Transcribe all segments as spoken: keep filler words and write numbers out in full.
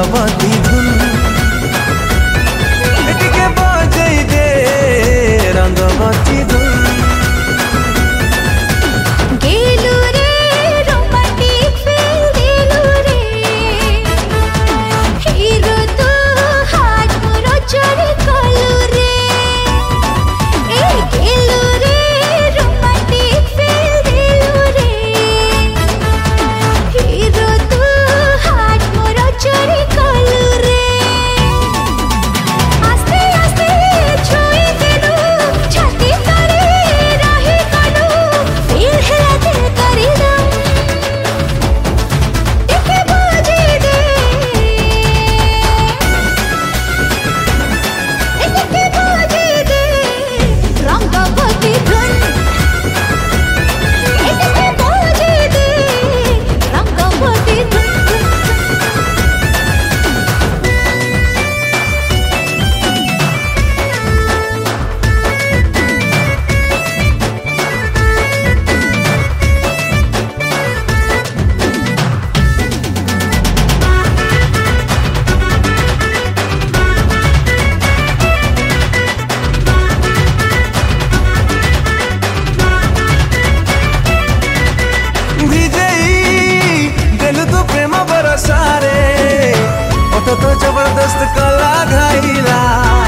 रंगवती धुन एटिके बजै दे रंगवती धुन तो जबरदस्त कला घाइला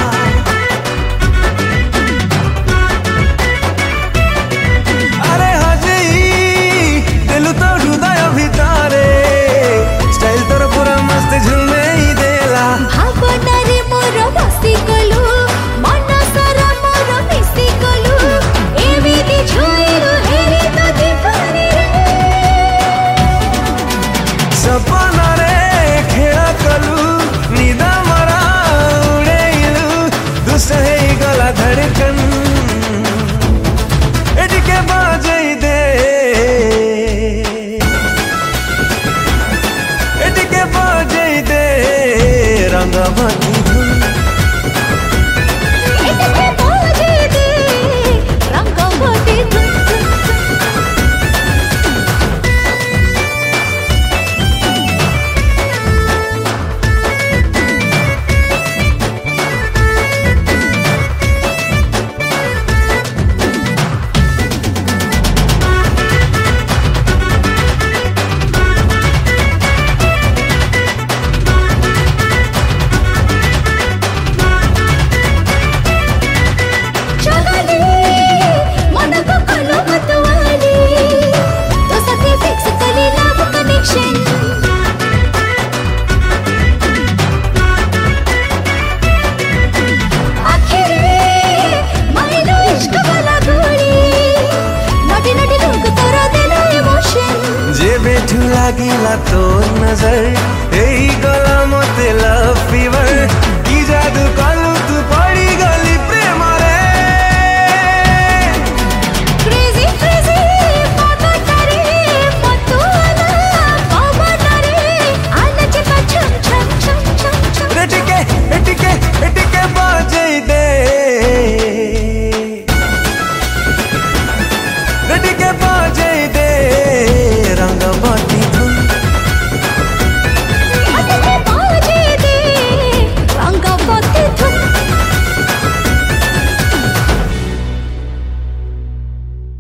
अरे हजई दिलु तो हृदय भितरे स्टाइल तोर पूरा मस्त झुमे ही देला भावनारे मोर बसी गलु मन सारा मोर मिसी गलु एमिति छुइरु हेरि तो दीपानी सपना रे खेला कलु सही गला धड़कन एटिके बजै दे एटिके बजै दे रंगवती धुन एटिके बजै दे रंगवती धुन लागिला तो नजर एही गला मते लव फीवर की जादू कलु तू पड़ी गली प्रेम रे क्रेजी क्रेजी पागल करे पतुआला पावन रे आनच का छम छम छम छम छम एटिके एटिके